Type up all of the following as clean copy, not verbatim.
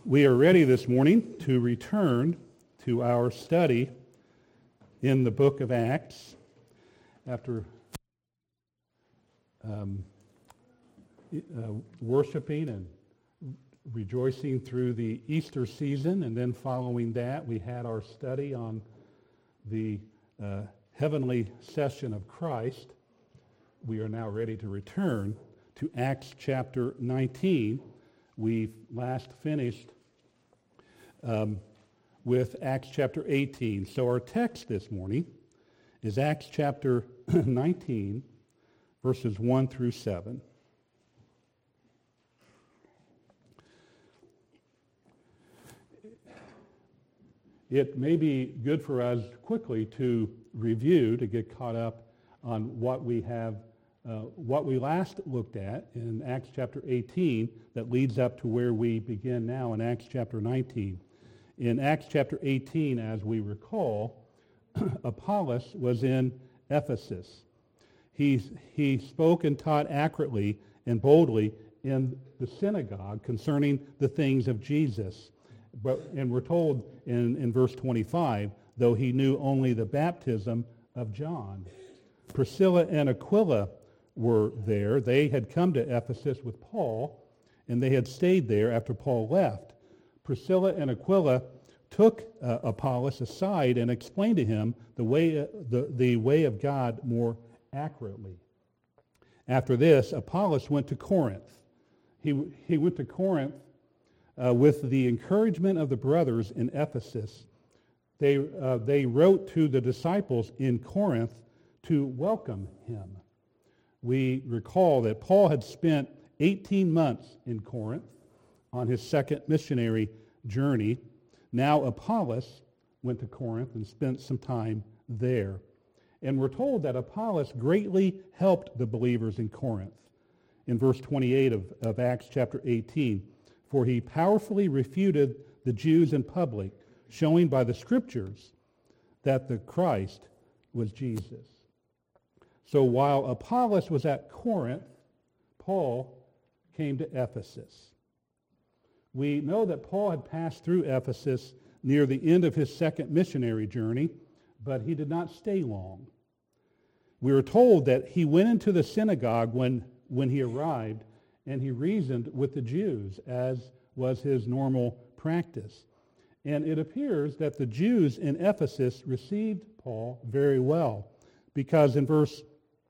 We are ready this morning to return to our study in the book of Acts after worshiping and rejoicing through the Easter season, and then following that we had our study on the heavenly session of Christ. We are now ready to return to Acts chapter 19. We last finished with Acts chapter 18. So our text this morning is Acts chapter 19, verses 1 through 7. It may be good for us quickly to review, to get caught up on what we last looked at in Acts chapter 18 that leads up to where we begin now in Acts chapter 19. In Acts chapter 18, as we recall, Apollos was in Ephesus. He spoke and taught accurately and boldly in the synagogue concerning the things of Jesus. And we're told in verse 25, though he knew only the baptism of John. Priscilla and Aquila were there. They had come to Ephesus with Paul, and they had stayed there after Paul left. Priscilla and Aquila took Apollos aside and explained to him the way of God more accurately. After this, Apollos went to Corinth. He went to Corinth with the encouragement of the brothers in Ephesus. They wrote to the disciples in Corinth to welcome him. We recall that Paul had spent 18 months in Corinth on his second missionary journey. Now Apollos went to Corinth and spent some time there. And we're told that Apollos greatly helped the believers in Corinth. In verse 28 of Acts chapter 18, for he powerfully refuted the Jews in public, showing by the scriptures that the Christ was Jesus. So while Apollos was at Corinth, Paul came to Ephesus. We know that Paul had passed through Ephesus near the end of his second missionary journey, but he did not stay long. We are told that he went into the synagogue when he arrived, and he reasoned with the Jews, as was his normal practice. And it appears that the Jews in Ephesus received Paul very well, because in verse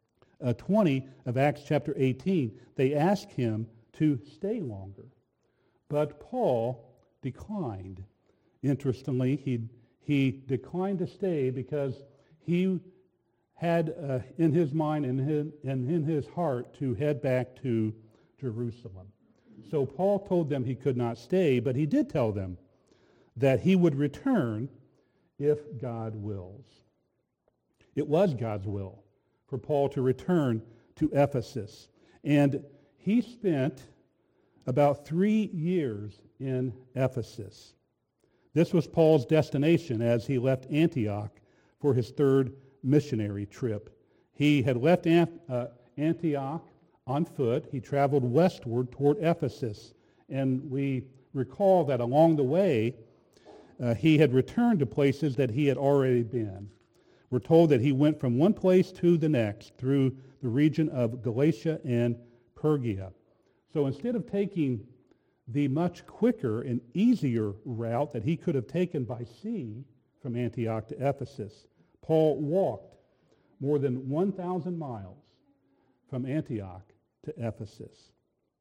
20 of Acts chapter 18, they asked him to stay longer. But Paul declined. Interestingly, he declined to stay because he had in his mind and in his heart to head back to Jerusalem. So Paul told them he could not stay, but he did tell them that he would return if God wills. It was God's will for Paul to return to Ephesus. And he spent about 3 years in Ephesus. This was Paul's destination as he left Antioch for his third missionary trip. He had left Antioch on foot. He traveled westward toward Ephesus. And we recall that along the way, he had returned to places that he had already been. We're told that he went from one place to the next through the region of Galatia and Phrygia. So instead of taking the much quicker and easier route that he could have taken by sea from Antioch to Ephesus, Paul walked more than 1,000 miles from Antioch to Ephesus.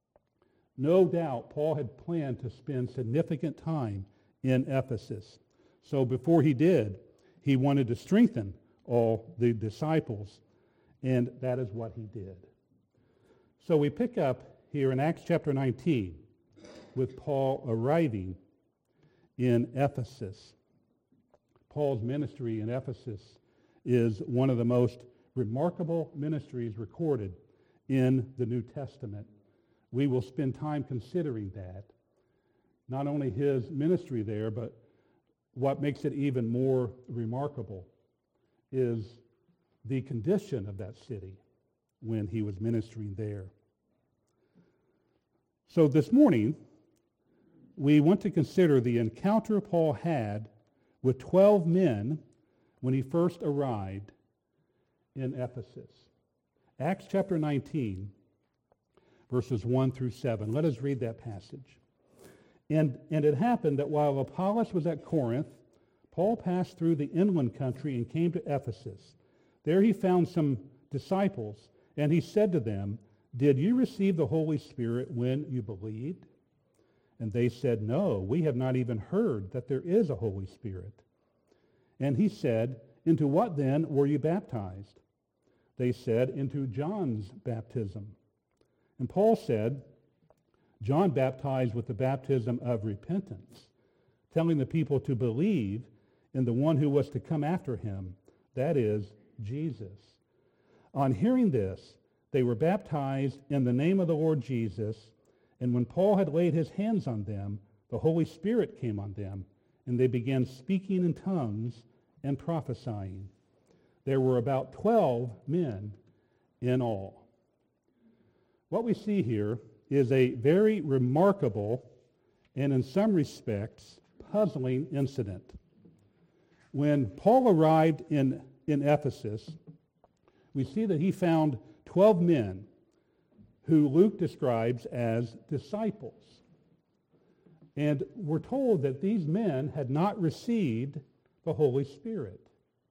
No doubt Paul had planned to spend significant time in Ephesus. So before he did, he wanted to strengthen all the disciples, and that is what he did. So we pick up here in Acts chapter 19 with Paul arriving in Ephesus. Paul's ministry in Ephesus is one of the most remarkable ministries recorded in the New Testament. We will spend time considering that. Not only his ministry there, but what makes it even more remarkable is the condition of that city when he was ministering there. So this morning, we want to consider the encounter Paul had with 12 men when he first arrived in Ephesus. Acts chapter 19, verses 1 through 7. Let us read that passage. And it happened that while Apollos was at Corinth, Paul passed through the inland country and came to Ephesus. There he found some disciples, and he said to them, "Did you receive the Holy Spirit when you believed?" And they said, "No, we have not even heard that there is a Holy Spirit." And he said, "Into what then were you baptized?" They said, "Into John's baptism." And Paul said, "John baptized with the baptism of repentance, telling the people to believe in the one who was to come after him, that is, Jesus." On hearing this, they were baptized in the name of the Lord Jesus, and when Paul had laid his hands on them, the Holy Spirit came on them, and they began speaking in tongues and prophesying. There were about 12 men in all. What we see here is a very remarkable and in some respects puzzling incident. When Paul arrived in Ephesus, we see that he found 12 men who Luke describes as disciples. And we're told that these men had not received the Holy Spirit.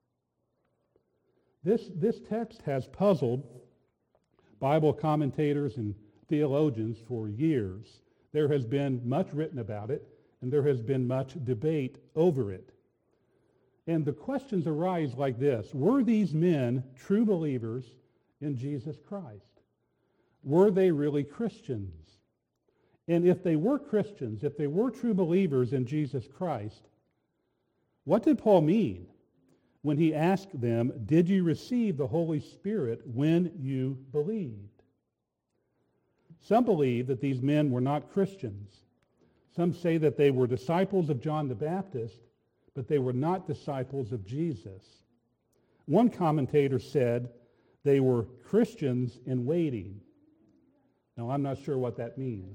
This text has puzzled Bible commentators and theologians for years. There has been much written about it, and there has been much debate over it. And the questions arise like this: were these men true believers in Jesus Christ? Were they really Christians? And if they were Christians, if they were true believers in Jesus Christ, what did Paul mean when he asked them, "Did you receive the Holy Spirit when you believed?" Some believe that these men were not Christians. Some say that they were disciples of John the Baptist, but they were not disciples of Jesus. One commentator said they were Christians in waiting. Now, I'm not sure what that means.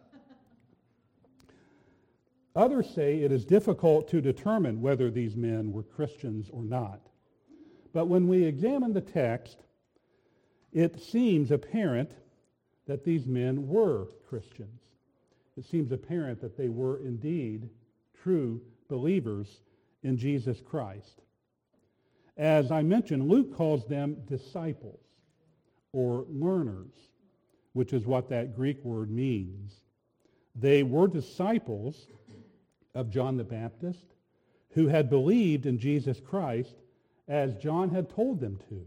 Others say it is difficult to determine whether these men were Christians or not. But when we examine the text, it seems apparent that these men were Christians. It seems apparent that they were indeed true believers in Jesus Christ. As I mentioned, Luke calls them disciples or learners, which is what that Greek word means. They were disciples of John the Baptist who had believed in Jesus Christ as John had told them to.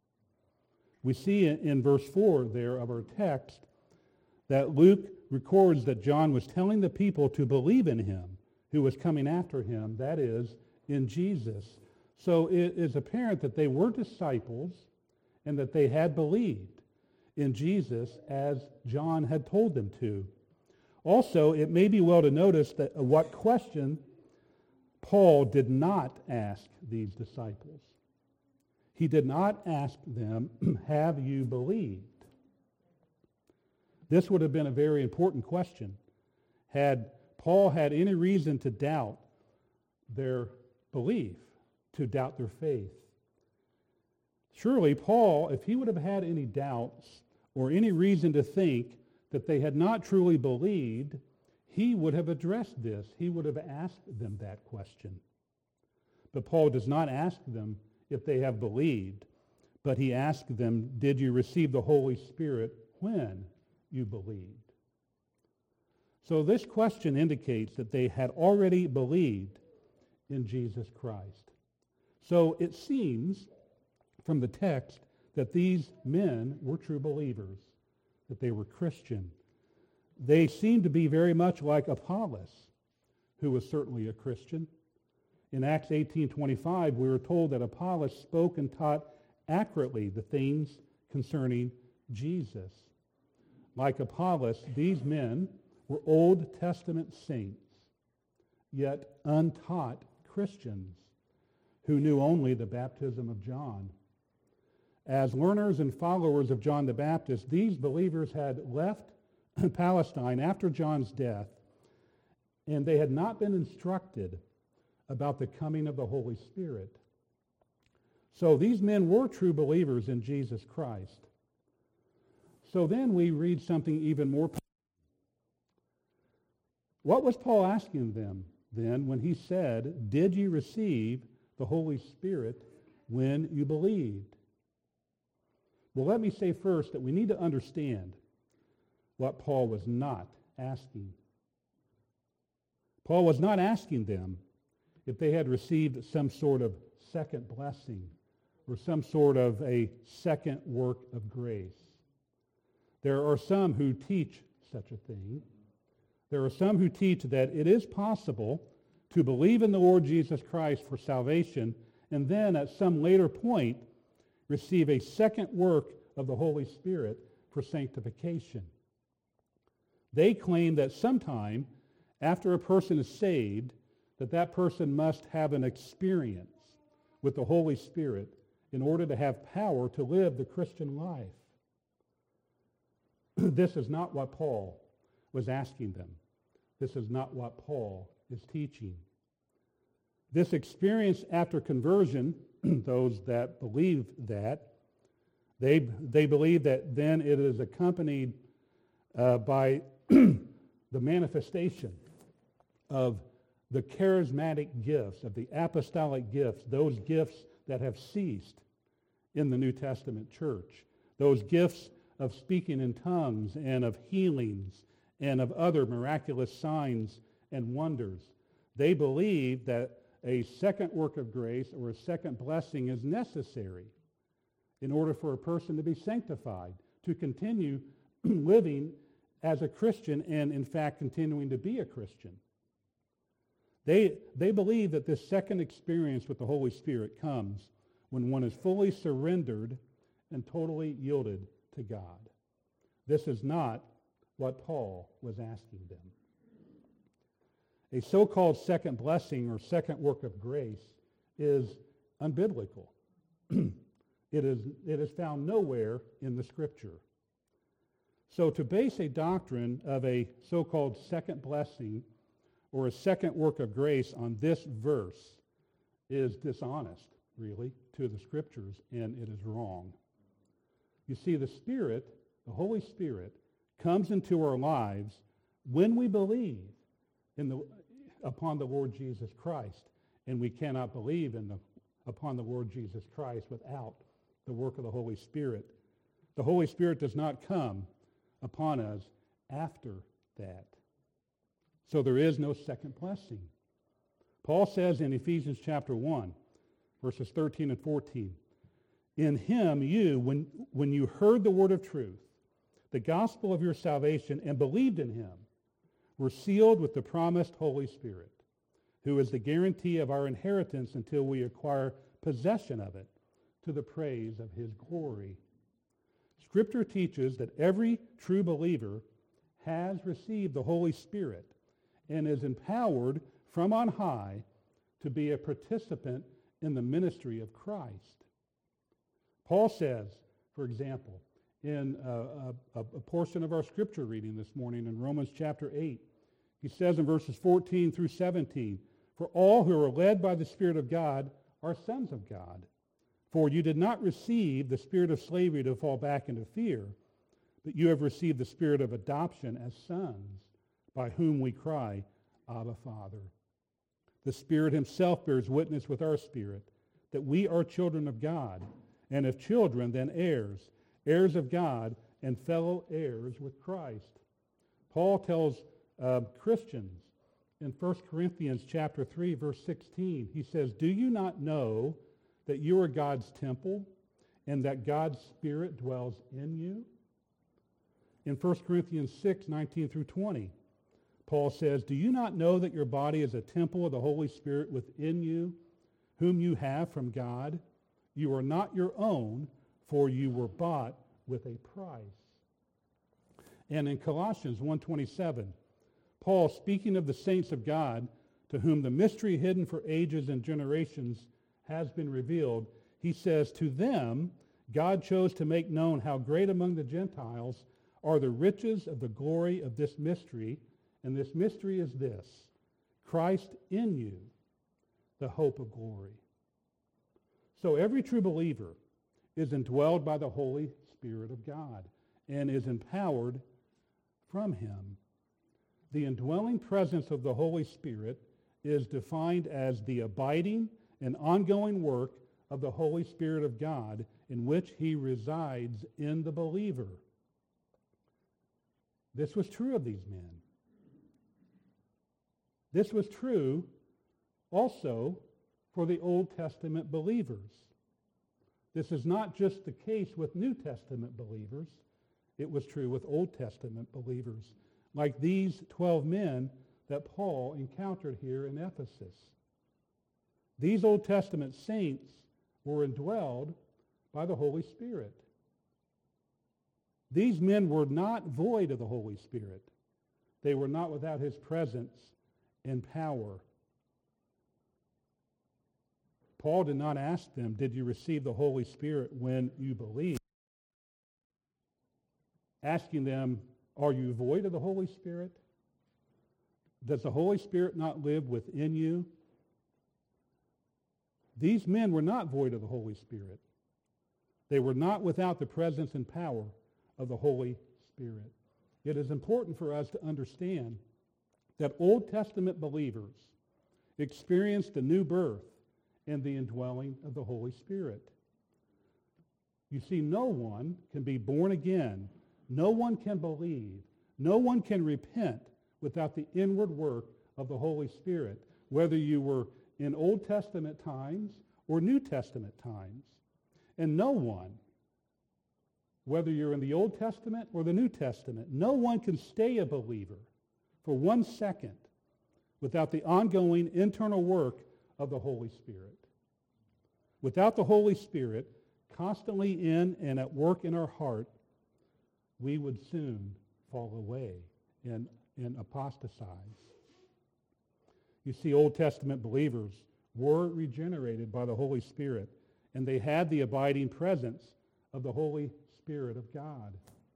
We see in verse 4 there of our text that Luke records that John was telling the people to believe in him who was coming after him, that is, in Jesus. So it is apparent that they were disciples and that they had believed in Jesus as John had told them to. Also, it may be well to notice that what question Paul did not ask these disciples. He did not ask them, "Have you believed?" This would have been a very important question. Had Paul had any reason to doubt their belief, to doubt their faith? Surely Paul, if he would have had any doubts or any reason to think that they had not truly believed, he would have addressed this. He would have asked them that question. But Paul does not ask them if they have believed, but he asks them, "Did you receive the Holy Spirit when you believed?" So this question indicates that they had already believed in Jesus Christ. So it seems from the text that these men were true believers, that they were Christian. They seem to be very much like Apollos, who was certainly a Christian. In Acts 18:25, we were told that Apollos spoke and taught accurately the things concerning Jesus. Like Apollos, these men were Old Testament saints, yet untaught Christians who knew only the baptism of John. As learners and followers of John the Baptist, these believers had left Palestine after John's death and they had not been instructed about the coming of the Holy Spirit. So these men were true believers in Jesus Christ. So then we read something even more. What was Paul asking them then when he said, "Did you receive the Holy Spirit when you believed?" Well, let me say first that we need to understand what Paul was not asking. Paul was not asking them if they had received some sort of second blessing or some sort of a second work of grace. There are some who teach such a thing. There are some who teach that it is possible to believe in the Lord Jesus Christ for salvation and then at some later point receive a second work of the Holy Spirit for sanctification. They claim that sometime after a person is saved, that person must have an experience with the Holy Spirit in order to have power to live the Christian life. This is not what Paul was asking them. This is not what Paul is teaching. This experience after conversion, those that believe that, they believe that then it is accompanied by the manifestation of the charismatic gifts, of the apostolic gifts, those gifts that have ceased in the New Testament church, those gifts of speaking in tongues and of healings and of other miraculous signs and wonders. They believe that a second work of grace or a second blessing is necessary in order for a person to be sanctified, to continue living as a Christian and, in fact, continuing to be a Christian. They believe that this second experience with the Holy Spirit comes when one is fully surrendered and totally yielded to God. This is not what Paul was asking them. A so-called second blessing or second work of grace is unbiblical. It is found nowhere in the Scripture. So to base a doctrine of a so-called second blessing or a second work of grace on this verse is dishonest, really, to the Scriptures, and it is wrong. You see, the Spirit, the Holy Spirit, comes into our lives when we believe upon the Lord Jesus Christ, and we cannot believe upon the Lord Jesus Christ without the work of the Holy Spirit. The Holy Spirit does not come upon us after that. So there is no second blessing. Paul says in Ephesians chapter 1, verses 13 and 14, "In him you, when you heard the word of truth, the gospel of your salvation, and believed in him, were sealed with the promised Holy Spirit, who is the guarantee of our inheritance until we acquire possession of it, to the praise of his glory." Scripture teaches that every true believer has received the Holy Spirit and is empowered from on high to be a participant in the ministry of Christ. Paul says, for example, in a portion of our scripture reading this morning in Romans chapter 8, he says in verses 14 through 17, "For all who are led by the Spirit of God are sons of God. For you did not receive the spirit of slavery to fall back into fear, but you have received the spirit of adoption as sons, by whom we cry, Abba, Father. The Spirit himself bears witness with our spirit that we are children of God, and if children, then heirs, heirs of God, and fellow heirs with Christ." Paul tells Christians in 1 Corinthians chapter 3, verse 16, he says, "Do you not know that you are God's temple and that God's Spirit dwells in you?" In 1 Corinthians 6, 19 through 20, Paul says, "Do you not know that your body is a temple of the Holy Spirit within you, whom you have from God? You are not your own, for you were bought with a price." And in Colossians 1:27, Paul, speaking of the saints of God, to whom the mystery hidden for ages and generations has been revealed, he says, "To them God chose to make known how great among the Gentiles are the riches of the glory of this mystery, and this mystery is this, Christ in you, the hope of glory. So every true believer is indwelled by the Holy Spirit of God and is empowered from him. The indwelling presence of the Holy Spirit is defined as the abiding and ongoing work of the Holy Spirit of God in which he resides in the believer. This was true of these men. This was true also for the Old Testament believers. This is not just the case with New Testament believers. It was true with Old Testament believers, like these 12 men that Paul encountered here in Ephesus. These Old Testament saints were indwelled by the Holy Spirit. These men were not void of the Holy Spirit. They were not without his presence and power. Paul did not ask them, did you receive the Holy Spirit when you believed? Asking them, are you void of the Holy Spirit? Does the Holy Spirit not live within you? These men were not void of the Holy Spirit. They were not without the presence and power of the Holy Spirit. It is important for us to understand that Old Testament believers experienced the new birth and the indwelling of the Holy Spirit. You see, no one can be born again. No one can believe. No one can repent without the inward work of the Holy Spirit, whether you were in Old Testament times or New Testament times. And no one, whether you're in the Old Testament or the New Testament, no one can stay a believer for 1 second without the ongoing internal work of the Holy Spirit. Without the Holy Spirit constantly in and at work in our heart, we would soon fall away and apostatize. You see, Old Testament believers were regenerated by the Holy Spirit, and they had the abiding presence of the Holy Spirit of God.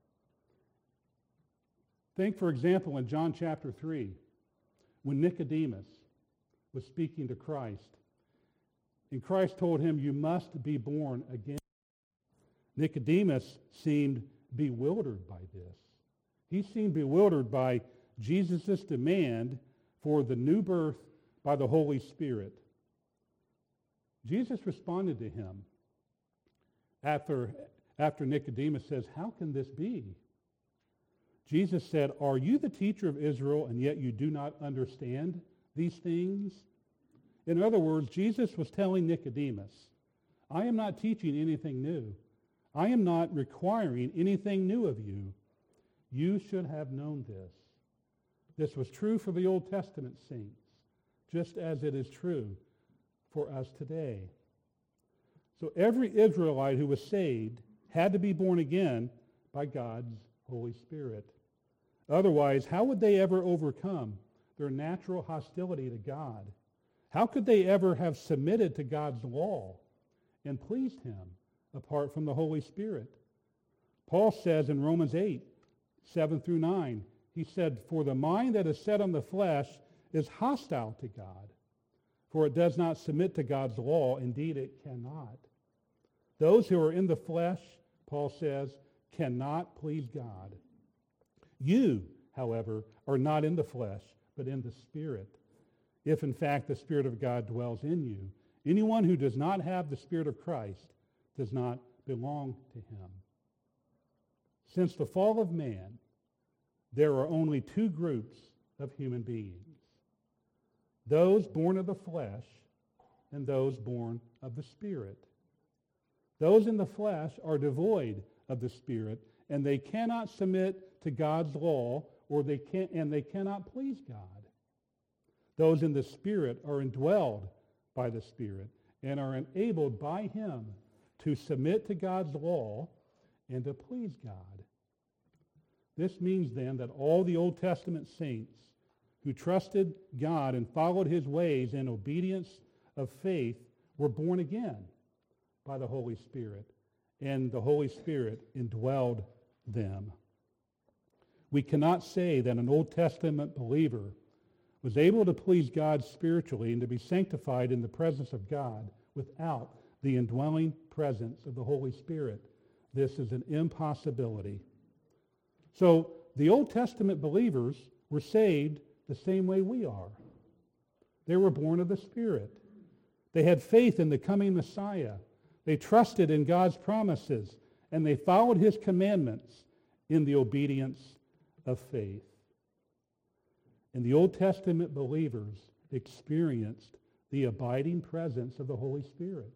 Think, for example, in John chapter 3, when Nicodemus was speaking to Christ, and Christ told him, you must be born again. Nicodemus seemed bewildered by this. He seemed bewildered by Jesus' demand for the new birth by the Holy Spirit. Jesus responded to him after Nicodemus says, how can this be? Jesus said, are you the teacher of Israel and yet you do not understand these things? In other words, Jesus was telling Nicodemus, I am not teaching anything new. I am not requiring anything new of you. You should have known this. This was true for the Old Testament saints, just as it is true for us today. So every Israelite who was saved had to be born again by God's Holy Spirit. Otherwise, how would they ever overcome their natural hostility to God? How could they ever have submitted to God's law and pleased him apart from the Holy Spirit? Paul says in Romans 8, 7 through 9, he said, for the mind that is set on the flesh is hostile to God, for it does not submit to God's law. Indeed, it cannot. Those who are in the flesh, Paul says, cannot please God. You, however, are not in the flesh, but in the Spirit, if in fact the Spirit of God dwells in you. Anyone who does not have the Spirit of Christ does not belong to him. Since the fall of man, there are only two groups of human beings. Those born of the flesh and those born of the Spirit. Those in the flesh are devoid of the Spirit, and they cannot submit to God's law, they cannot please God. Those in the Spirit are indwelled by the Spirit and are enabled by him to submit to God's law and to please God. This means then that all the Old Testament saints who trusted God and followed his ways in obedience of faith were born again by the Holy Spirit, and the Holy Spirit indwelled them. We cannot say that an Old Testament believer was able to please God spiritually and to be sanctified in the presence of God without the indwelling presence of the Holy Spirit. This is an impossibility. So the Old Testament believers were saved the same way we are. They were born of the Spirit. They had faith in the coming Messiah. They trusted in God's promises, and they followed his commandments in the obedience of faith. And the Old Testament believers experienced the abiding presence of the Holy Spirit.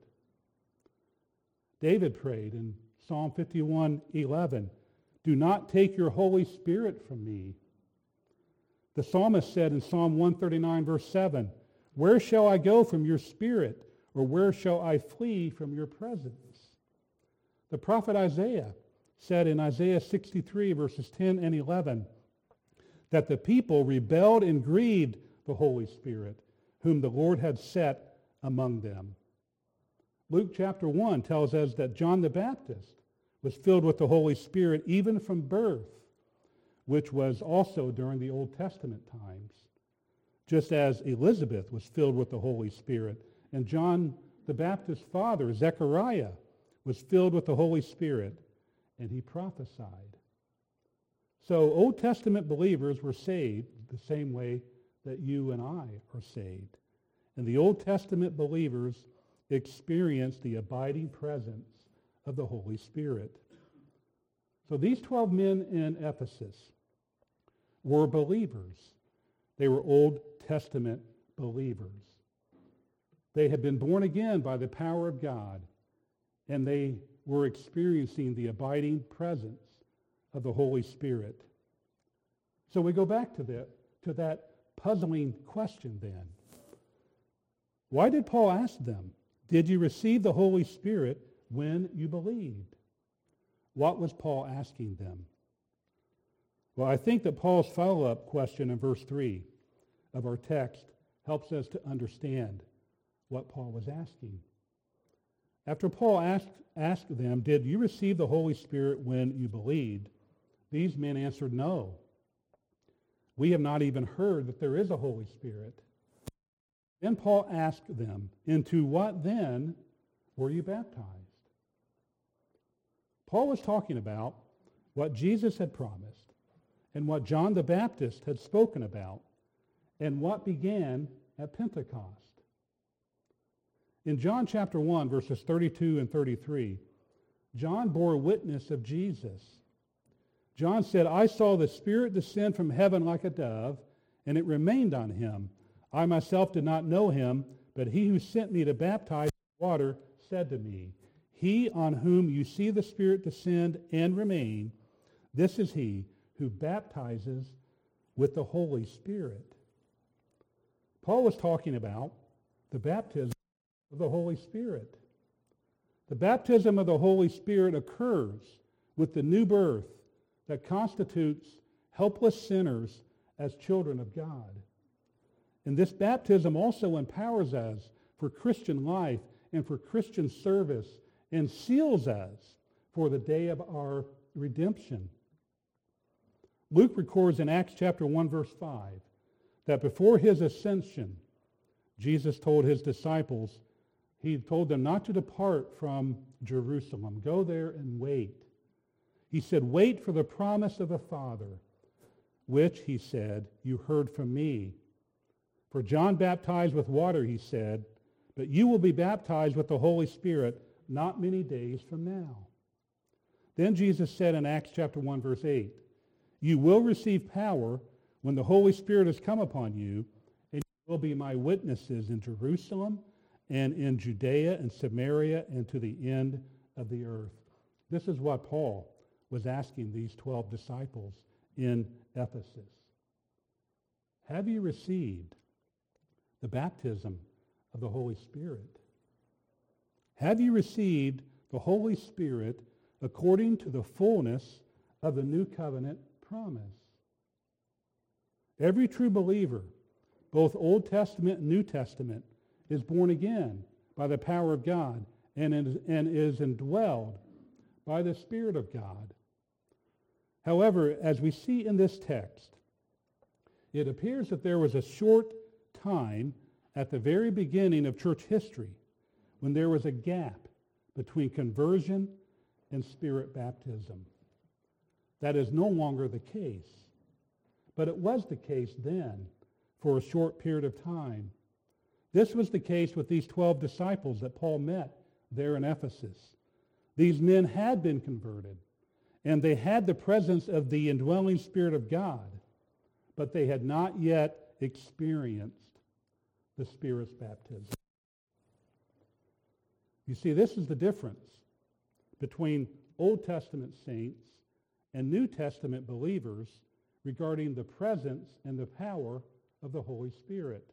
David prayed in Psalm 51:11, "Do not take your Holy Spirit from me." The psalmist said in Psalm 139, verse 7, "Where shall I go from your spirit, or where shall I flee from your presence?" The prophet Isaiah said in Isaiah 63, verses 10 and 11, that the people rebelled and grieved the Holy Spirit, whom the Lord had set among them. Luke chapter 1 tells us that John the Baptist was filled with the Holy Spirit even from birth, which was also during the Old Testament times, just as Elizabeth was filled with the Holy Spirit, and John the Baptist's father, Zechariah, was filled with the Holy Spirit, and he prophesied. So Old Testament believers were saved the same way that you and I are saved. And the Old Testament believers experienced the abiding presence of the Holy Spirit. So these 12 men in Ephesus were believers. They were Old Testament believers. They had been born again by the power of God, and they were experiencing the abiding presence of the Holy Spirit. So we go back to that puzzling question then. Why did Paul ask them, "Did you receive the Holy Spirit when you believed?" What was Paul asking them? Well, I think that Paul's follow-up question in verse 3 of our text helps us to understand what Paul was asking. After Paul asked them, "Did you receive the Holy Spirit when you believed?" These men answered, "No. We have not even heard that there is a Holy Spirit." Then Paul asked them, "Into what then were you baptized?" Paul was talking about what Jesus had promised and what John the Baptist had spoken about and what began at Pentecost. In John chapter 1, verses 32 and 33, John bore witness of Jesus. John said, "I saw the Spirit descend from heaven like a dove, and it remained on him. I myself did not know him, but he who sent me to baptize with water said to me, 'He on whom you see the Spirit descend and remain, this is he who baptizes with the Holy Spirit.'" Paul was talking about the baptism of the Holy Spirit. The baptism of the Holy Spirit occurs with the new birth that constitutes helpless sinners as children of God. And this baptism also empowers us for Christian life and for Christian service and seals us for the day of our redemption. Luke records in Acts chapter 1, verse 5, that before his ascension, Jesus told his disciples, he told them not to depart from Jerusalem. Go there and wait. He said, "Wait for the promise of the Father, which," he said, "you heard from me. For John baptized with water," he said, "but you will be baptized with the Holy Spirit not many days from now." Then Jesus said in Acts chapter 1, verse 8, "You will receive power when the Holy Spirit has come upon you, and you will be my witnesses in Jerusalem and in Judea and Samaria and to the end of the earth." This is what Paul was asking these 12 disciples in Ephesus. Have you received the baptism of the Holy Spirit? Have you received the Holy Spirit according to the fullness of the new covenant promise? Every true believer, both Old Testament and New Testament, is born again by the power of God and is indwelled by the Spirit of God. However, as we see in this text, It appears that there was a short time at the very beginning of church history when there was a gap between conversion and spirit baptism. That is no longer the case. But it was the case then for a short period of time. This was the case with these 12 disciples that Paul met there in Ephesus. These men had been converted, and they had the presence of the indwelling Spirit of God, but they had not yet experienced the Spirit's baptism. You see, this is the difference between Old Testament saints and New Testament believers regarding the presence and the power of the Holy Spirit.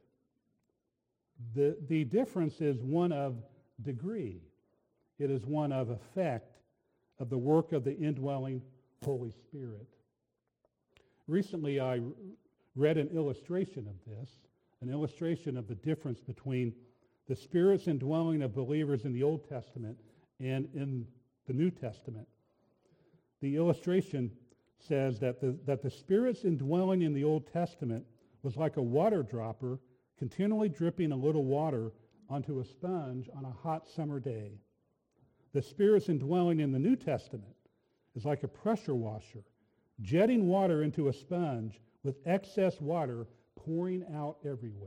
The difference is one of degree. It is one of effect of the work of the indwelling Holy Spirit. Recently, I read an illustration of this, an illustration of the difference between the Spirit's indwelling of believers in the Old Testament and in the New Testament. The illustration says that the Spirit's indwelling in the Old Testament was like a water dropper continually dripping a little water onto a sponge on a hot summer day. The Spirit's indwelling in the New Testament is like a pressure washer, jetting water into a sponge with excess water pouring out everywhere.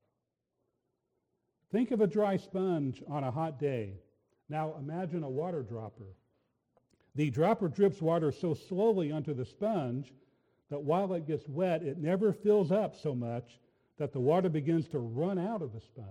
Think of a dry sponge on a hot day. Now imagine a water dropper. The dropper drips water so slowly onto the sponge that while it gets wet, it never fills up so much that the water begins to run out of the sponge.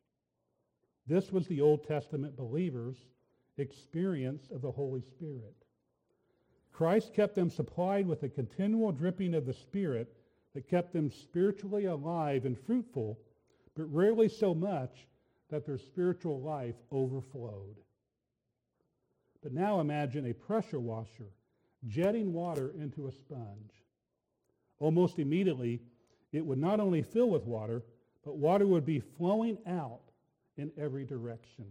This was the Old Testament believers' experience of the Holy Spirit. Christ kept them supplied with a continual dripping of the Spirit that kept them spiritually alive and fruitful, but rarely so much that their spiritual life overflowed. But now imagine a pressure washer jetting water into a sponge. Almost immediately, it would not only fill with water, but water would be flowing out in every direction.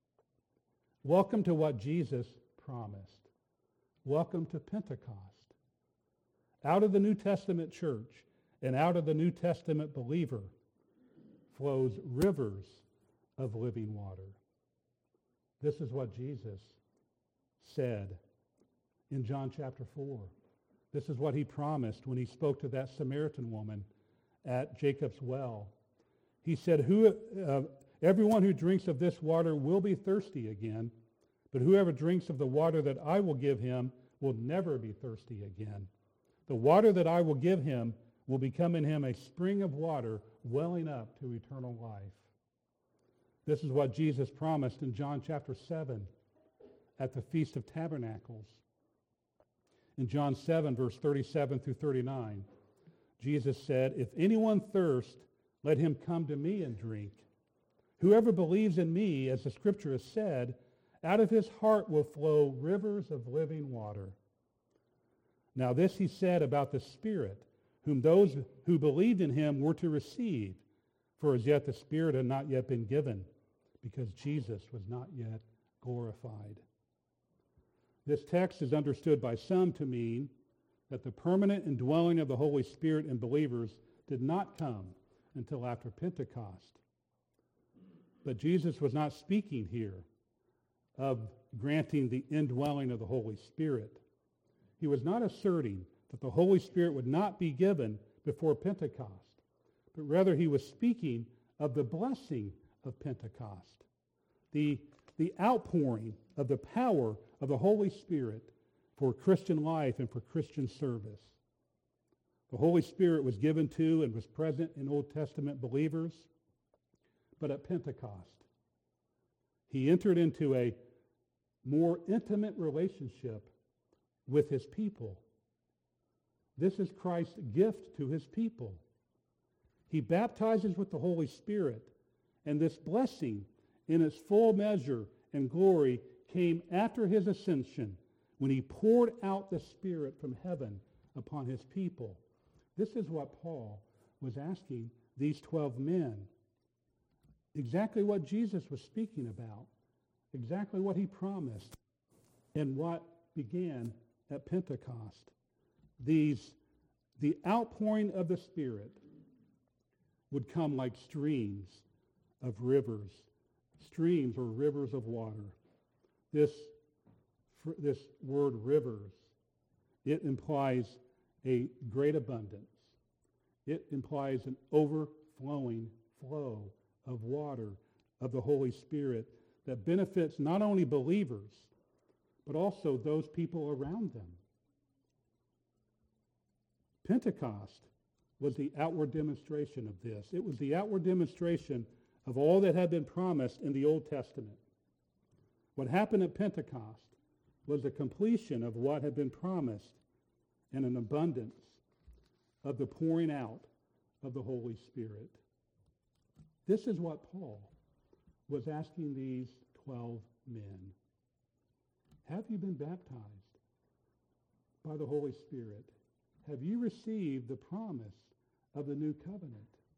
Welcome to what Jesus promised. Welcome to Pentecost. Out of the New Testament church and out of the New Testament believer flows rivers of living water. This is what Jesus said in John chapter 4. This is what he promised when he spoke to that Samaritan woman at Jacob's well. He said, everyone who drinks of this water will be thirsty again, but whoever drinks of the water that I will give him will never be thirsty again. The water that I will give him will become in him a spring of water welling up to eternal life. This is what Jesus promised in John chapter 7 at the Feast of Tabernacles. In John 7, verse 37 through 39, Jesus said, "If anyone thirst, let him come to me and drink. Whoever believes in me, as the scripture has said, out of his heart will flow rivers of living water." Now this he said about the Spirit, whom those who believed in him were to receive, for as yet the Spirit had not yet been given, because Jesus was not yet glorified. This text is understood by some to mean that the permanent indwelling of the Holy Spirit in believers did not come until after Pentecost. But Jesus was not speaking here of granting the indwelling of the Holy Spirit. He was not asserting that the Holy Spirit would not be given before Pentecost, but rather he was speaking of the blessing of Pentecost, the outpouring of the power of the Holy Spirit for Christian life and for Christian service. The Holy Spirit was given to and was present in Old Testament believers, but at Pentecost, he entered into a more intimate relationship with his people. This is Christ's gift to his people. He baptizes with the Holy Spirit, and this blessing in its full measure and glory came after his ascension, when he poured out the Spirit from heaven upon his people. This is what Paul was asking these 12 men. Exactly what Jesus was speaking about. Exactly what he promised. And what began at Pentecost. These The outpouring of the Spirit would come like streams of rivers, streams or rivers of water. This word rivers, it implies a great abundance. It implies an overflowing flow of water of the Holy Spirit that benefits not only believers, but also those people around them. Pentecost was the outward demonstration of this. It was the outward demonstration of all that had been promised in the Old Testament. What happened at Pentecost was the completion of what had been promised and an abundance of the pouring out of the Holy Spirit. This is what Paul was asking these 12 men. Have you been baptized by the Holy Spirit? Have you received the promise of the new covenant?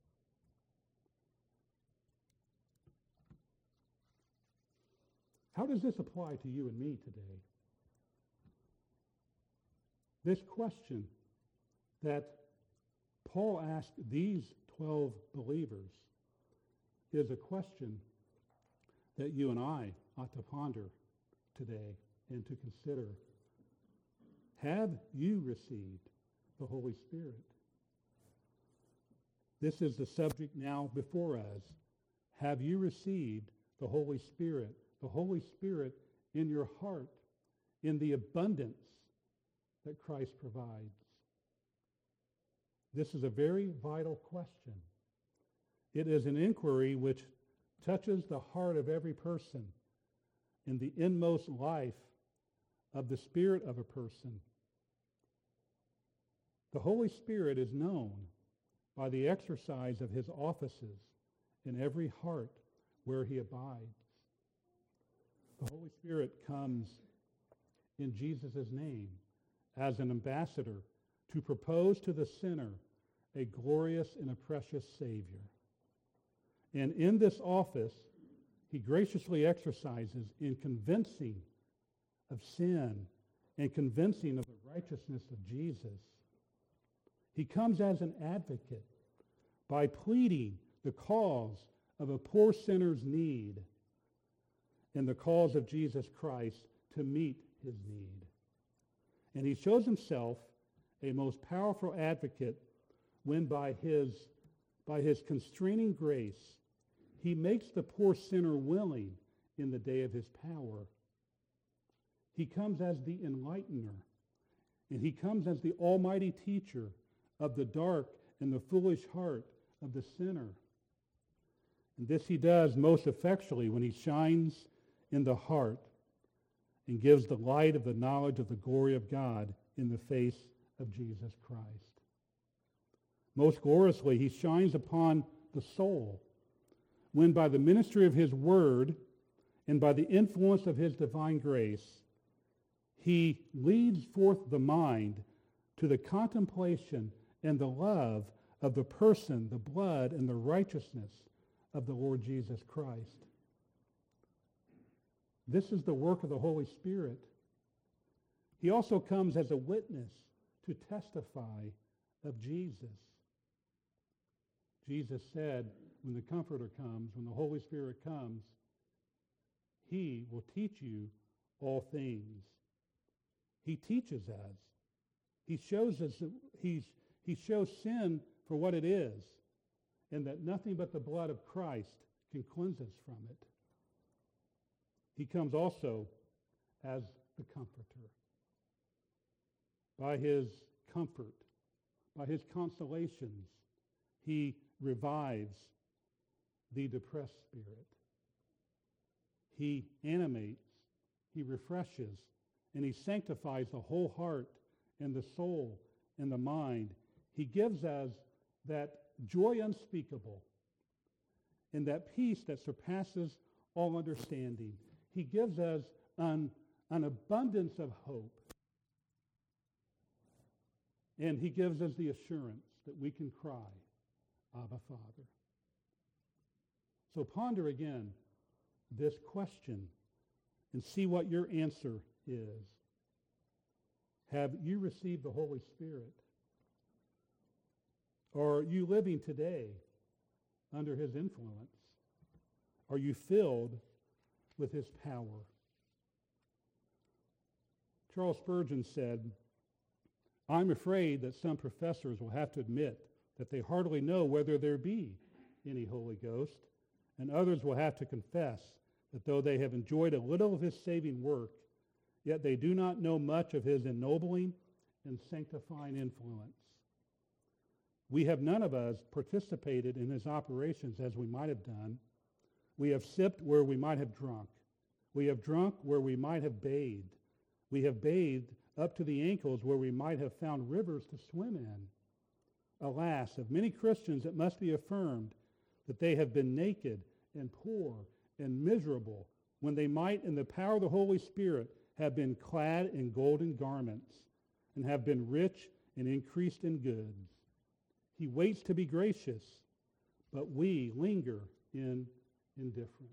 How does this apply to you and me today? This question that Paul asked these 12 believers is a question that you and I ought to ponder today and to consider. Have you received the Holy Spirit? This is the subject now before us. Have you received the Holy Spirit? The Holy Spirit in your heart, in the abundance that Christ provides? This is a very vital question. It is an inquiry which touches the heart of every person in the inmost life of the spirit of a person. The Holy Spirit is known by the exercise of his offices in every heart where he abides. The Holy Spirit comes in Jesus' name as an ambassador to propose to the sinner a glorious and a precious Savior. And in this office, he graciously exercises in convincing of sin and convincing of the righteousness of Jesus. He comes as an advocate by pleading the cause of a poor sinner's need and the cause of Jesus Christ to meet his need. And he shows himself a most powerful advocate when by his constraining grace, he makes the poor sinner willing in the day of his power. He comes as the enlightener, and he comes as the almighty teacher of the dark and the foolish heart of the sinner. And this he does most effectually when he shines in the heart and gives the light of the knowledge of the glory of God in the face of Jesus Christ. Most gloriously, he shines upon the soul when by the ministry of his word and by the influence of his divine grace, he leads forth the mind to the contemplation and the love of the person, the blood, and the righteousness of the Lord Jesus Christ. This is the work of the Holy Spirit. He also comes as a witness to testify of Jesus. Jesus said, when the Comforter comes, when the Holy Spirit comes, he will teach you all things. He teaches us. He shows us that he shows sin for what it is, and that nothing but the blood of Christ can cleanse us from it. He comes also as the Comforter. By his comfort, by his consolations, he revives the depressed spirit. He animates, he refreshes, and he sanctifies the whole heart and the soul and the mind. He gives us that joy unspeakable and that peace that surpasses all understanding. He gives us an abundance of hope. And he gives us the assurance that we can cry, Abba, Father. So ponder again this question and see what your answer is. Have you received the Holy Spirit? Are you living today under his influence? Are you filled with his power? Charles Spurgeon said, "I'm afraid that some professors will have to admit that they hardly know whether there be any Holy Ghost, and others will have to confess that though they have enjoyed a little of his saving work, yet they do not know much of his ennobling and sanctifying influence. We have none of us participated in his operations as we might have done. We have sipped where we might have drunk. We have drunk where we might have bathed. We have bathed up to the ankles where we might have found rivers to swim in. Alas, of many Christians it must be affirmed that they have been naked and poor and miserable when they might in the power of the Holy Spirit have been clad in golden garments and have been rich and increased in goods. He waits to be gracious, but we linger in indifference."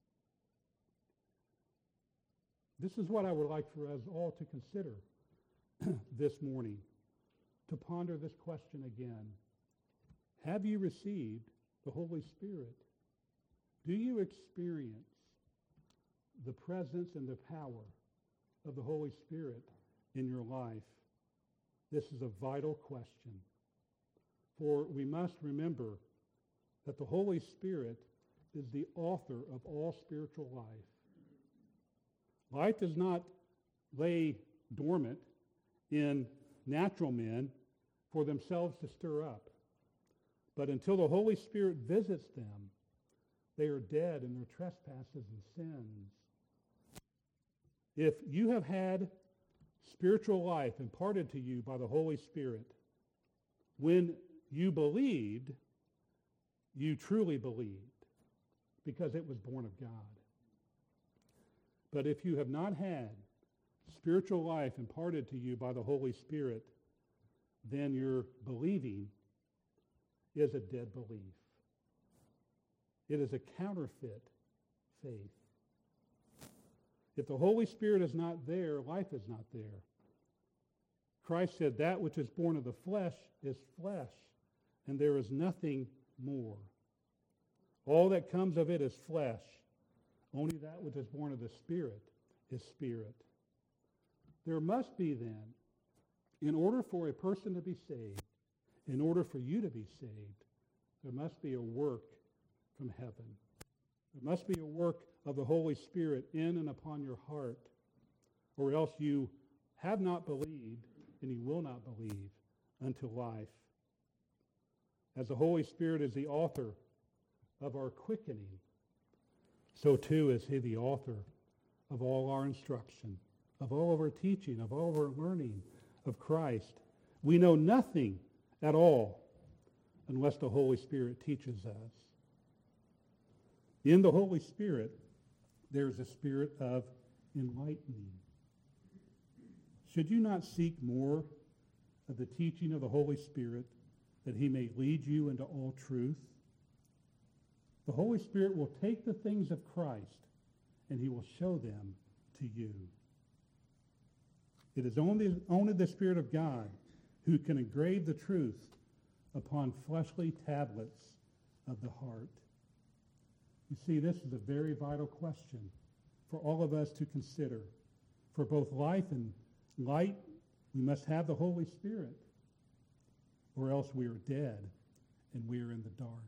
This is what I would like for us all to consider this morning, to ponder this question again. Have you received the Holy Spirit? Do you experience the presence and the power of the Holy Spirit in your life? This is a vital question. For we must remember that the Holy Spirit is the author of all spiritual life. Life does not lay dormant in natural men for themselves to stir up. But until the Holy Spirit visits them, they are dead in their trespasses and sins. If you have had spiritual life imparted to you by the Holy Spirit, when you believed, you truly believed, because it was born of God. But if you have not had spiritual life imparted to you by the Holy Spirit, then your believing is a dead belief. It is a counterfeit faith. If the Holy Spirit is not there, life is not there. Christ said, "That which is born of the flesh is flesh, and there is nothing more. All that comes of it is flesh. Only that which is born of the Spirit is spirit." There must be then, in order for a person to be saved, in order for you to be saved, there must be a work from heaven. There must be a work of the Holy Spirit in and upon your heart, or else you have not believed and you will not believe unto life. As the Holy Spirit is the author of our quickening, so too is he the author of all our instruction, of all of our teaching, of all of our learning of Christ. We know nothing at all unless the Holy Spirit teaches us. In the Holy Spirit, there is a spirit of enlightening. Should you not seek more of the teaching of the Holy Spirit that he may lead you into all truth? The Holy Spirit will take the things of Christ and he will show them to you. It is only the Spirit of God who can engrave the truth upon fleshly tablets of the heart. You see, this is a very vital question for all of us to consider. For both life and light, we must have the Holy Spirit, or else we are dead and we are in the dark.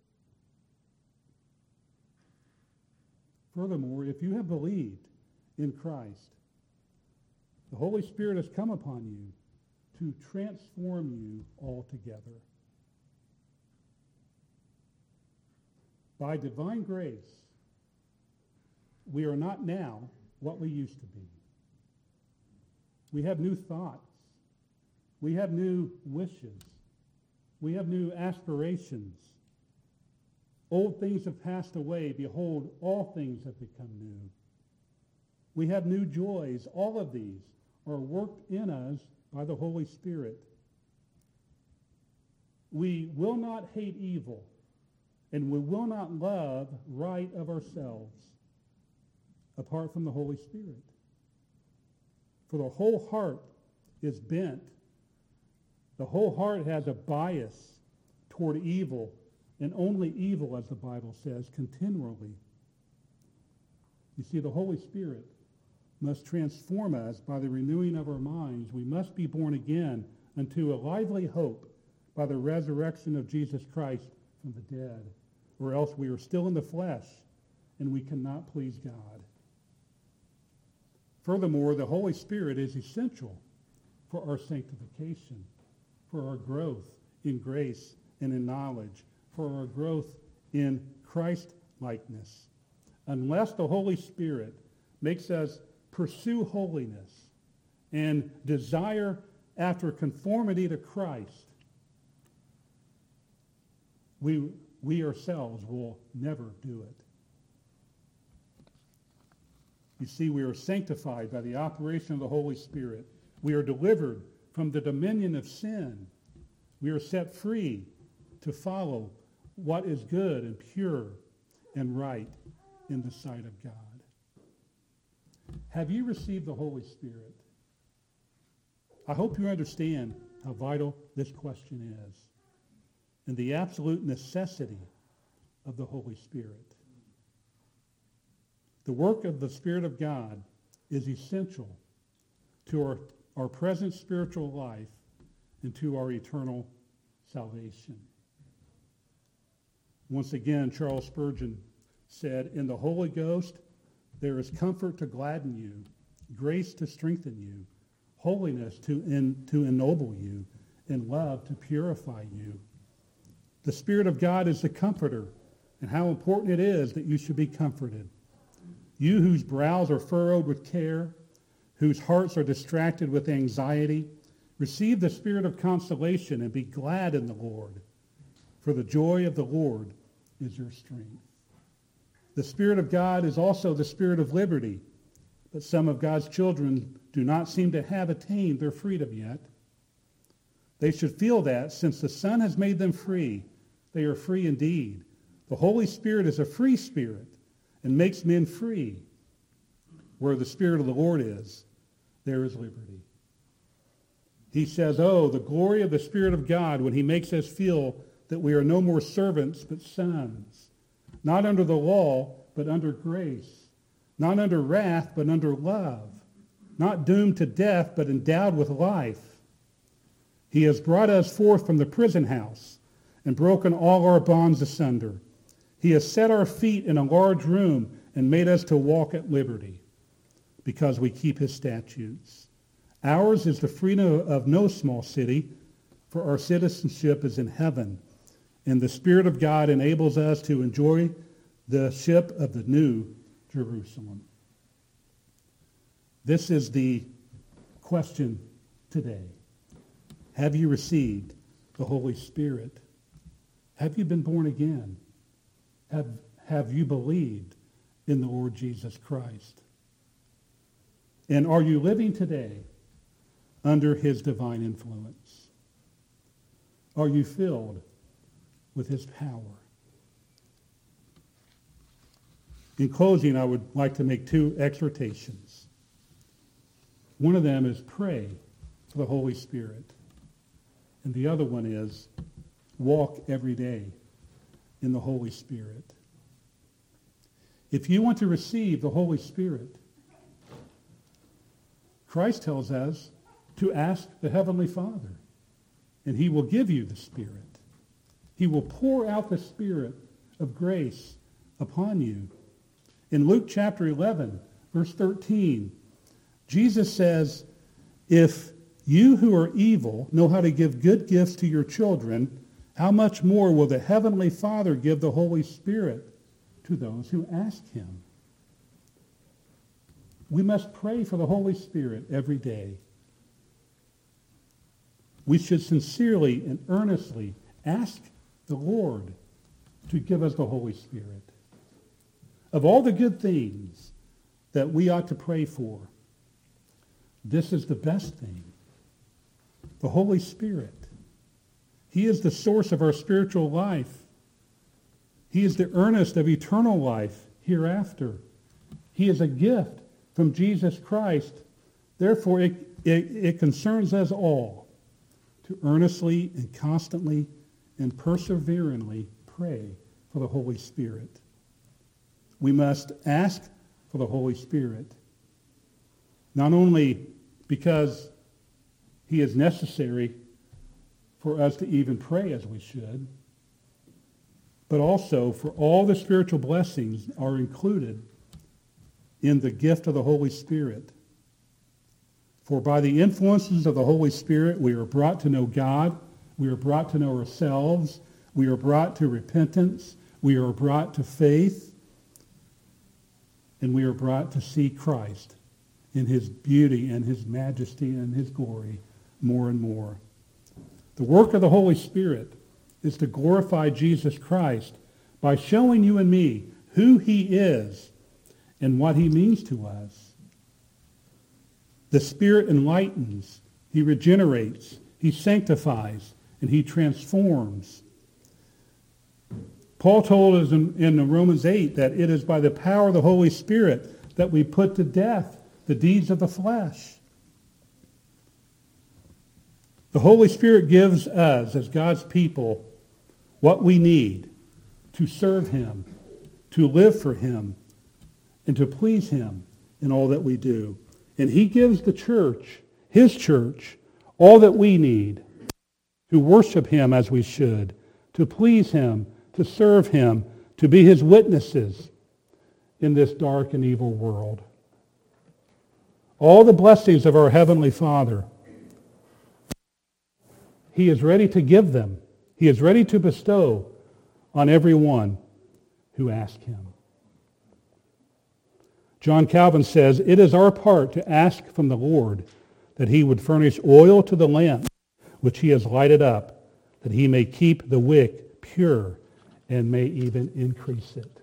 Furthermore, if you have believed in Christ, the Holy Spirit has come upon you to transform you altogether. By divine grace, we are not now what we used to be. We have new thoughts. We have new wishes. We have new aspirations. Old things have passed away. Behold, all things have become new. We have new joys. All of these are worked in us by the Holy Spirit. We will not hate evil, and we will not love right of ourselves apart from the Holy Spirit. For the whole heart is bent. The whole heart has a bias toward evil, and only evil, as the Bible says, continually. You see, the Holy Spirit must transform us by the renewing of our minds. We must be born again unto a lively hope by the resurrection of Jesus Christ from the dead, or else we are still in the flesh and we cannot please God. Furthermore, the Holy Spirit is essential for our sanctification, for our growth in grace and in knowledge, for our growth in Christ-likeness. Unless the Holy Spirit makes us pursue holiness and desire after conformity to Christ, we ourselves will never do it. You see, we are sanctified by the operation of the Holy Spirit. We are delivered from the dominion of sin. We are set free to follow what is good and pure and right in the sight of God. Have you received the Holy Spirit? I hope you understand how vital this question is and the absolute necessity of the Holy Spirit. The work of the Spirit of God is essential to our present spiritual life and to our eternal salvation. Once again, Charles Spurgeon said, "In the Holy Ghost there is comfort to gladden you, grace to strengthen you, holiness to ennoble you, and love to purify you." The Spirit of God is the comforter, and how important it is that you should be comforted. You whose brows are furrowed with care, whose hearts are distracted with anxiety, receive the spirit of consolation and be glad in the Lord, for the joy of the Lord is your strength. The Spirit of God is also the Spirit of liberty, but some of God's children do not seem to have attained their freedom yet. They should feel that since the Son has made them free, they are free indeed. The Holy Spirit is a free spirit and makes men free. Where the Spirit of the Lord is, there is liberty. He says, "Oh, the glory of the Spirit of God when he makes us feel that we are no more servants but sons, not under the law but under grace, not under wrath but under love, not doomed to death but endowed with life. He has brought us forth from the prison house and broken all our bonds asunder. He has set our feet in a large room and made us to walk at liberty because we keep his statutes. Ours is the freedom of no small city, for our citizenship is in heaven, and the Spirit of God enables us to enjoy the ship of the new Jerusalem." This is the question today. Have you received the Holy Spirit? Have you been born again? Have you believed in the Lord Jesus Christ? And are you living today under his divine influence? Are you filled with his power? In closing, I would like to make two exhortations. One of them is pray for the Holy Spirit. And the other one is walk every day in the Holy Spirit. If you want to receive the Holy Spirit, Christ tells us to ask the Heavenly Father, and he will give you the Spirit. He will pour out the Spirit of grace upon you. In Luke chapter 11, verse 13, Jesus says, "If you who are evil know how to give good gifts to your children, how much more will the Heavenly Father give the Holy Spirit to those who ask him?" We must pray for the Holy Spirit every day. We should sincerely and earnestly ask the Lord to give us the Holy Spirit. Of all the good things that we ought to pray for, this is the best thing. The Holy Spirit. He is the source of our spiritual life. He is the earnest of eternal life hereafter. He is a gift from Jesus Christ. Therefore, it concerns us all to earnestly and constantly and perseveringly pray for the Holy Spirit. We must ask for the Holy Spirit, not only because he is necessary for us to even pray as we should, but also for all the spiritual blessings are included in the gift of the Holy Spirit. For by the influences of the Holy Spirit, we are brought to know God, we are brought to know ourselves, we are brought to repentance, we are brought to faith, and we are brought to see Christ in his beauty and his majesty and his glory more and more. The work of the Holy Spirit is to glorify Jesus Christ by showing you and me who he is and what he means to us. The Spirit enlightens, he regenerates, he sanctifies, and he transforms. Paul told us in Romans 8 that it is by the power of the Holy Spirit that we put to death the deeds of the flesh. The Holy Spirit gives us, as God's people, what we need to serve him, to live for him, and to please him in all that we do. And he gives the church, his church, all that we need to worship him as we should, to please him, to serve him, to be his witnesses in this dark and evil world. All the blessings of our Heavenly Father, he is ready to give them. He is ready to bestow on everyone who asks him. John Calvin says, "It is our part to ask from the Lord that he would furnish oil to the lamp which he has lighted up, that he may keep the wick pure and may even increase it."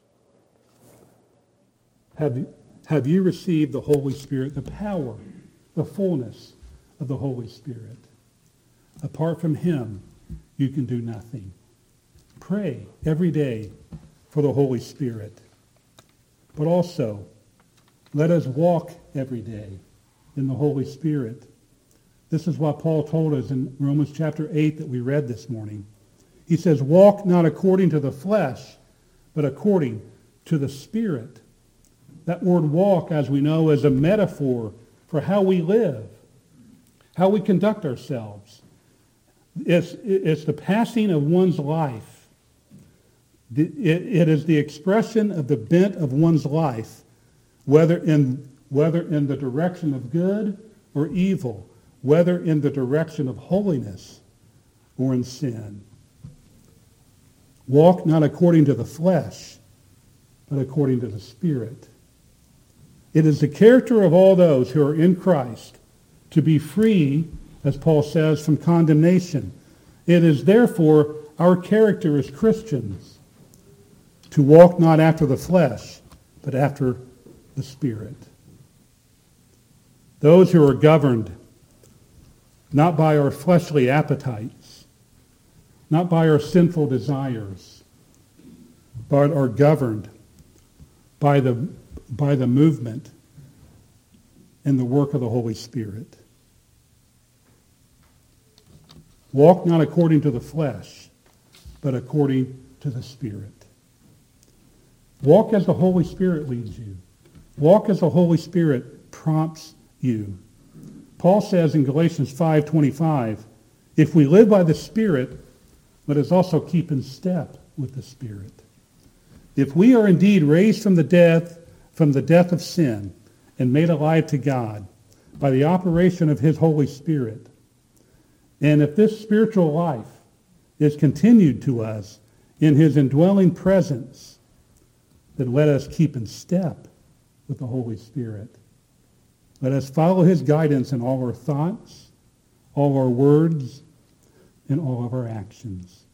Have you received the Holy Spirit, the power, the fullness of the Holy Spirit? Apart from him, you can do nothing. Pray every day for the Holy Spirit. But also, let us walk every day in the Holy Spirit. This is what Paul told us in Romans chapter 8 that we read this morning. He says, "Walk not according to the flesh, but according to the Spirit." That word walk, as we know, is a metaphor for how we live, how we conduct ourselves. It's the passing of one's life. It is the expression of the bent of one's life, whether in the direction of good or evil, whether in the direction of holiness or in sin. Walk not according to the flesh, but according to the Spirit. It is the character of all those who are in Christ to be free, as Paul says, from condemnation. It is therefore our character as Christians to walk not after the flesh, but after the Spirit. Those who are governed not by our fleshly appetites, not by our sinful desires, but are governed by the movement and the work of the Holy Spirit. Walk not according to the flesh, but according to the Spirit. Walk as the Holy Spirit leads you. Walk as the Holy Spirit prompts you. Paul says in Galatians 5:25, "If we live by the Spirit, let us also keep in step with the Spirit." If we are indeed raised from the death of sin and made alive to God by the operation of his Holy Spirit, and if this spiritual life is continued to us in his indwelling presence, then let us keep in step with the Holy Spirit. Let us follow his guidance in all our thoughts, all our words, and all of our actions.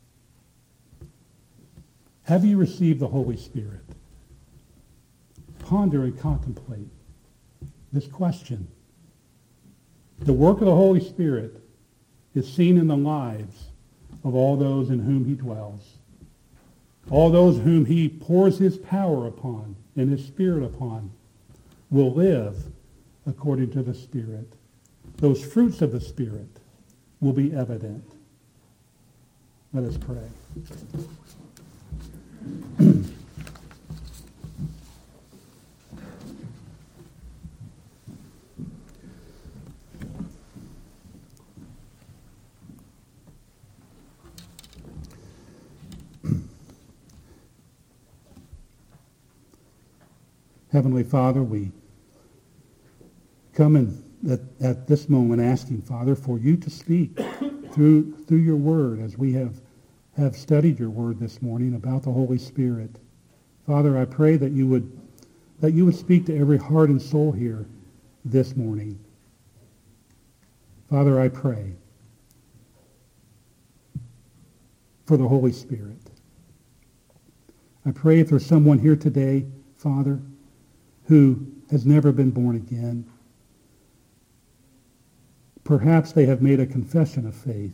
Have you received the Holy Spirit? Ponder and contemplate this question. The work of the Holy Spirit is seen in the lives of all those in whom he dwells, all those whom he pours his power upon and his Spirit upon will live according to the Spirit. Those fruits of the Spirit will be evident. Let us pray. Heavenly Father, we come at this moment asking, Father, for you to speak through your word as we have studied your word this morning about the Holy Spirit. Father, I pray that you would speak to every heart and soul here this morning. Father, I pray for the Holy Spirit. I pray if there's someone here today, Father, who has never been born again. Perhaps they have made a confession of faith,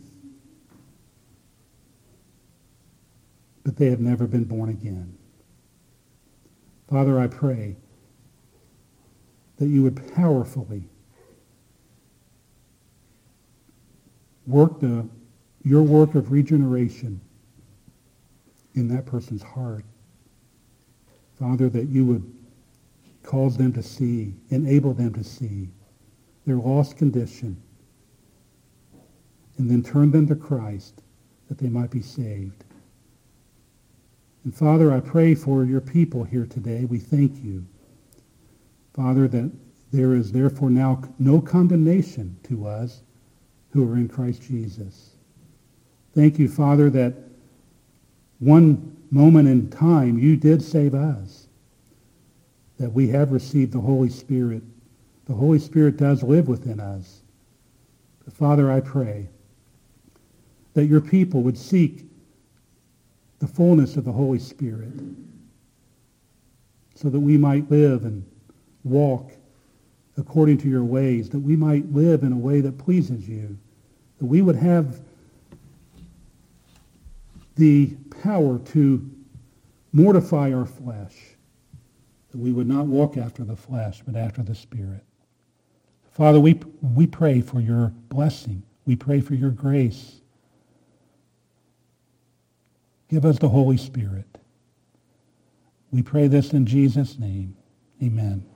but they have never been born again. Father, I pray that you would powerfully work your work of regeneration in that person's heart. Father, that you would cause them to see, enable them to see their lost condition, and then turn them to Christ that they might be saved. And Father, I pray for your people here today. We thank you, Father, that there is therefore now no condemnation to us who are in Christ Jesus. Thank you, Father, that one moment in time you did save us, that we have received the Holy Spirit. The Holy Spirit does live within us. But Father, I pray that your people would seek the fullness of the Holy Spirit so that we might live and walk according to your ways, that we might live in a way that pleases you, that we would have the power to mortify our flesh, that we would not walk after the flesh, but after the Spirit. Father, we pray for your blessing. We pray for your grace. Give us the Holy Spirit. We pray this in Jesus' name. Amen.